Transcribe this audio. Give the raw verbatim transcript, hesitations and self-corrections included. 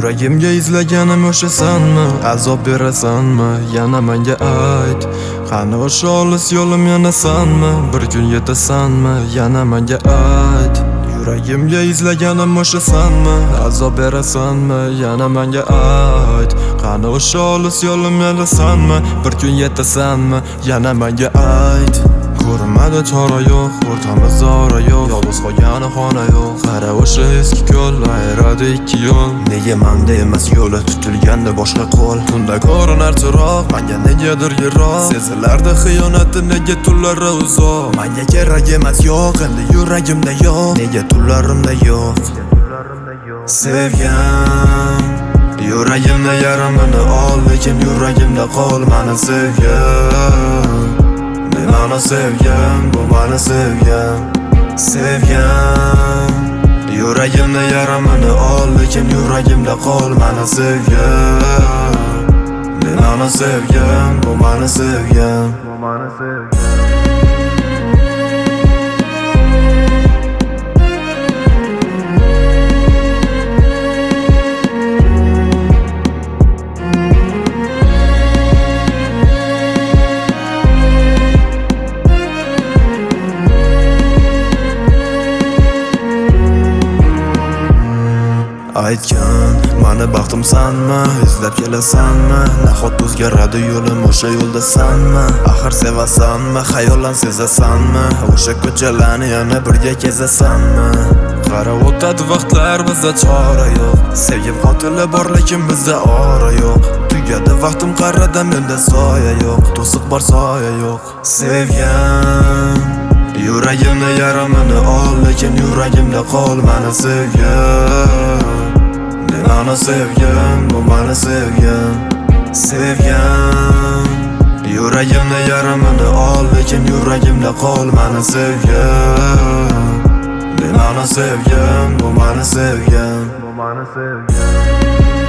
Yuragimga izlaganim o'shasanmi? Azob berasanmi? Yana menga ayt. Qani o'sha olis yo'lim yanasanmi? Bir kun yetasanmi? Yana menga ayt. Yuragimga izlaganim o'shasanmi? Azob berasanmi? Yana menga ayt. Qani o'sha olis yo'lim yanasanmi? Bir kun yetasanmi? Yana menga ayt. Ko'rmadi chora yo'q, o'rtamizda ora yo'q, yolg'iz qolgani xona yo'q. Qara o'sha eski ko'l, ayiradi ikki yo'l. Nega menda emas yo'li tutilganda boshqa qo'l? Tunda ko'rinar chiroq, menga negadir yiroq. Sezilardi xiyonati, nega tunlari uzoq? Menga kerak emas yo'q, endi yuragimda yo'q. Nega tunlarimda yo'q? Sevgan yuragimda yarimini ol, lekin yuragimda qol. Meni sevgan, men ana sevgan, bu meni sevgan. Sevgan yuragimda yarimini ol, lekin yuragimda qol. Meni sevgan, men ana sevgan, bu meni sevgan, bu meni sevgan. Aytgan, mani baxtimsanmi? Izlab kelasanmi? Nahot o'zgaradi yo'lim, o'sha yo'ldasanmi? Axir sevasanmi? Xayollan sezasanmi? O'sha ko'chalarni yana birga kezasanmi? Qara o'tadi vaqtlar, bizda chora yo'q. Sevgim qotili bor, lekin bizda ora yo'q. Tugadi vaqtim qarada, menda soya yo'q. To'siq bor, soya yo'q. Sevgan yuragimda yarimini ol, lekin yuragimda qol. Meni sevgan, men ana sevgan, bu meni sevgan. Sevgan yuragimda yarimini ol, lekin yuragimda qol. Meni sevgan, men ana sevgan, bu meni sevgan, bu meni sevgan.